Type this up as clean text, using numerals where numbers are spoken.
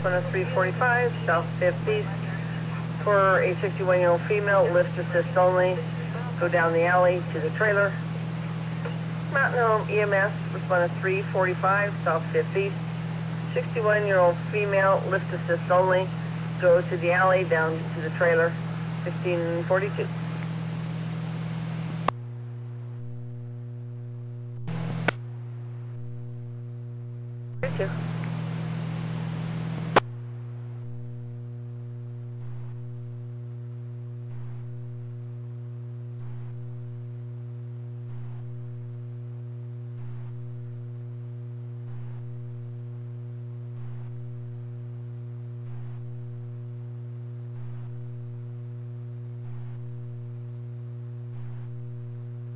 responded 345, south 5th east. For a 61-year-old female, lift assist only. Go down the alley to the trailer. Mountain Home EMS, responded 345, south 5th east. 61-year-old female, lift assist only. Go to the alley, down to the trailer, 1542. Thank you.